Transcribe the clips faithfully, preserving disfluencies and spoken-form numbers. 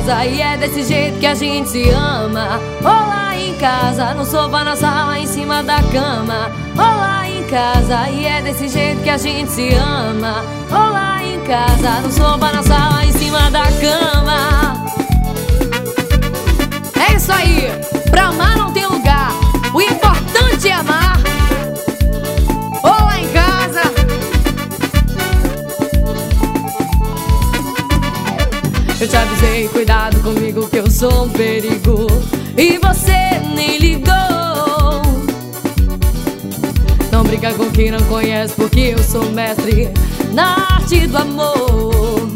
casa e é desse jeito que a gente se ama. Olá em casa, no sofá, na sala, em cima da cama. Olá em casa e é desse jeito que a gente se ama. Olá em casa, no sofá, na sala, em cima da cama. É isso aí, pra amar não tem lugar, o importante é amar. Olá em casa. Eu te avisei, cuidado comigo que eu sou um perigo, e você nem ligou. Não brinca com quem não conhece, porque eu sou mestre na arte do amor.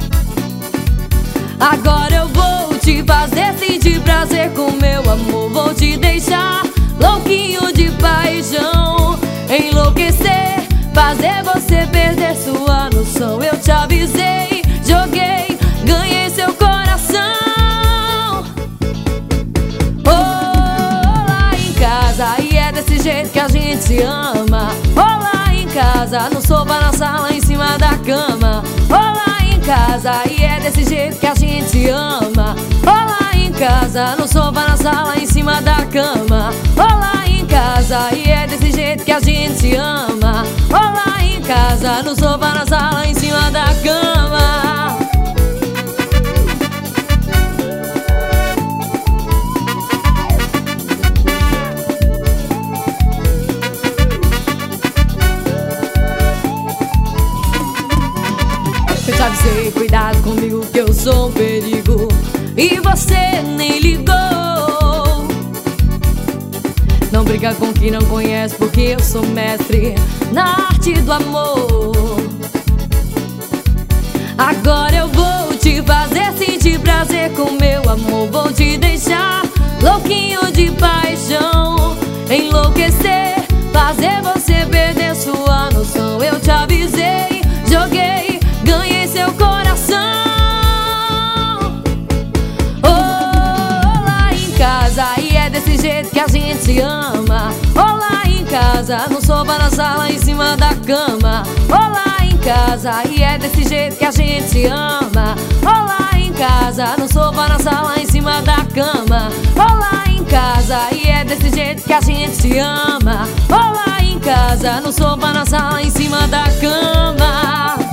Agora eu vou te fazer sentir prazer com meu amor. Vou te deixar louquinho de paixão, enlouquecer, fazer você perder sua noção. Eu te avisei, joguei, ganhei seu coração. Olá em casa e é desse jeito que a gente se ama. Olá em casa, no sofá, na sala, em cima da cama. Olá em casa e é desse jeito que a gente se ama. Olá em casa, no sofá, na sala, em cima da cama. Olá em casa e é desse jeito que a gente se ama. Olá em casa, no sofá, na sala, em cima da cama. Eu te avisei, cuidado comigo que eu sou um perigo, e você nem ligou. Não briga com quem não conhece, porque eu sou mestre na arte do amor. Agora eu vou te fazer sentir prazer com meu amor. Vou te deixar louquinho de paixão, enlouquecer, fazer você perder sua noção. Eu te avisei, joguei, ganhei seu coração. Olá em casa e é desse jeito que a gente se ama. Olá em casa, no sofá, na sala, em cima da cama. Olá em casa e é desse jeito que a gente se ama. Olá em casa, no sofá, na sala, em cima da cama. Olá em casa e é desse jeito que a gente se ama. Olá em casa, no sofá, na sala, em cima da cama.